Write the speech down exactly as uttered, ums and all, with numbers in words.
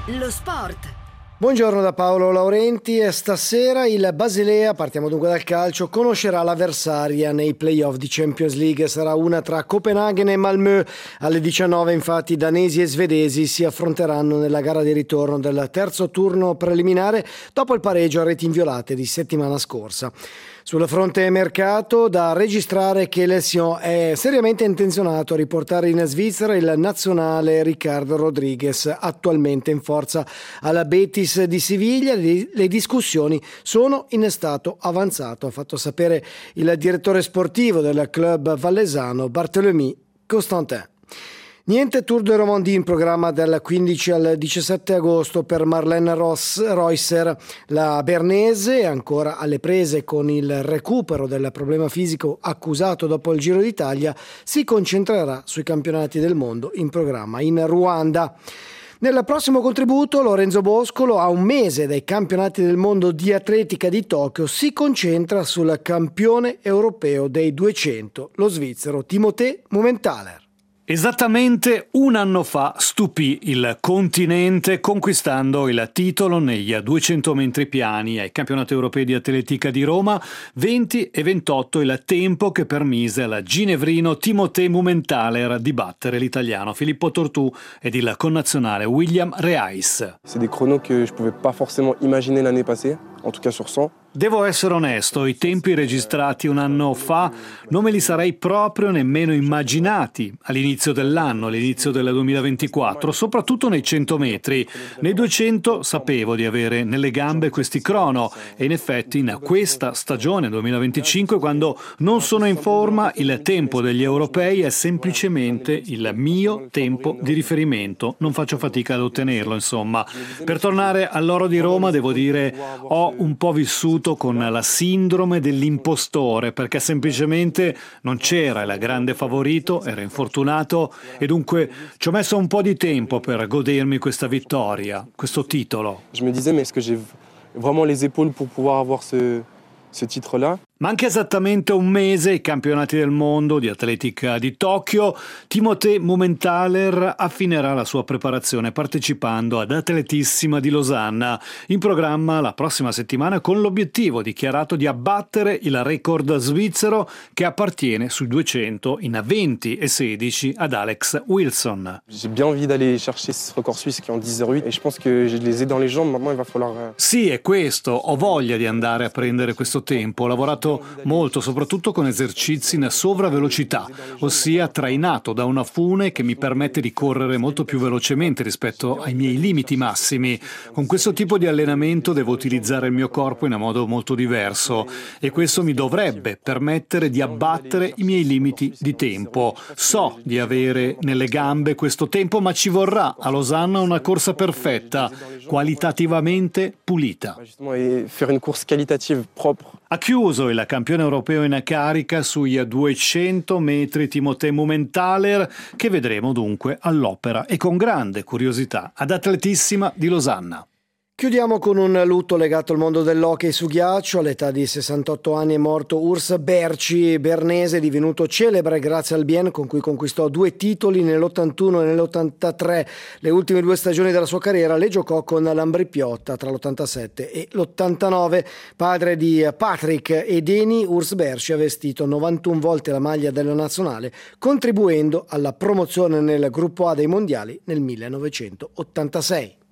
Lo sport. Buongiorno da Paolo Laurenti e stasera il Basilea, partiamo dunque dal calcio, conoscerà l'avversaria nei play-off di Champions League. Sarà una tra Copenaghen e Malmö. Alle diciannove infatti danesi e svedesi si affronteranno nella gara di ritorno del terzo turno preliminare dopo il pareggio a reti inviolate di settimana scorsa. Sul fronte mercato, da registrare che il Sion è seriamente intenzionato a riportare in Svizzera il nazionale Ricardo Rodriguez, attualmente in forza alla Betis di Siviglia. Le discussioni sono in stato avanzato, ha fatto sapere il direttore sportivo del club vallesano Barthélemy Constantin. Niente Tour de Romandie in programma dal quindici al diciassette agosto per Marlene Ross, Reusser. La bernese è ancora alle prese con il recupero del problema fisico accusato dopo il Giro d'Italia. Si concentrerà sui campionati del mondo in programma in Ruanda. Nel prossimo contributo Lorenzo Boscolo, a un mese dai campionati del mondo di atletica di Tokyo, si concentra sul campione europeo dei duecento, lo svizzero Timothée Mumenthaler. Esattamente un anno fa stupì il continente conquistando il titolo negli duecento metri piani ai campionati europei di atletica di Roma. Venti e ventotto il tempo che permise al ginevrino Timothée Mumenthaler di battere l'italiano Filippo Tortù ed il connazionale William Reis. C'est des chronos que je pouvais pas forcément imaginer l'année passée, en tout cas sur cent. Devo essere onesto, i tempi registrati un anno fa non me li sarei proprio nemmeno immaginati all'inizio dell'anno, all'inizio del duemilaventiquattro, soprattutto nei cento metri. Nei duecento sapevo di avere nelle gambe questi crono e in effetti in questa stagione duemilaventicinque, quando non sono in forma, il tempo degli europei è semplicemente il mio tempo di riferimento. Non faccio fatica ad ottenerlo, insomma. Per tornare all'oro di Roma, devo dire, ho un po' vissuto con la sindrome dell'impostore, perché semplicemente non c'era il grande favorito, era infortunato e dunque ci ho messo un po' di tempo per godermi questa vittoria, questo titolo. Je me disais, mais est-ce que j'ai vraiment les épaules pour pouvoir avoir ce, ce titre-là? Manca esattamente un mese ai campionati del mondo di atletica di Tokyo. Timothée Mumenthaler affinerà la sua preparazione partecipando ad Atletissima di Losanna, in programma la prossima settimana, con l'obiettivo dichiarato di abbattere il record svizzero che appartiene sui duecento in venti e sedici ad Alex Wilson. J'ai bien envie d'aller chercher ce record suisse qui est en dix zéro huit et je pense que je les ai dans les jambes. Maintenant il va falloir. Sì, è questo, ho voglia di andare a prendere questo tempo. Ho lavorato molto, soprattutto con esercizi in sovravelocità, ossia trainato da una fune che mi permette di correre molto più velocemente rispetto ai miei limiti massimi. Con questo tipo di allenamento devo utilizzare il mio corpo in un modo molto diverso e questo mi dovrebbe permettere di abbattere i miei limiti di tempo. So di avere nelle gambe questo tempo, ma ci vorrà a Losanna una corsa perfetta, qualitativamente pulita. Et faire une course qualitative propre. Ha chiuso il campione europeo in carica sui duecento metri Timothée Mumenthaler, che vedremo dunque all'opera e con grande curiosità ad Atletissima di Losanna. Chiudiamo con un lutto legato al mondo dell'hockey su ghiaccio. All'età di sessantotto anni è morto Urs Berci, bernese divenuto celebre grazie al Bien, con cui conquistò due titoli nell'ottantuno e nell'ottantatré. Le ultime due stagioni della sua carriera le giocò con l'Ambri Piotta tra l'ottantasette e l'ottantanove. Padre di Patrick e Deni, Urs Berci ha vestito novantuno volte la maglia della nazionale, contribuendo alla promozione nel gruppo A dei mondiali nel millenovecentottantasei.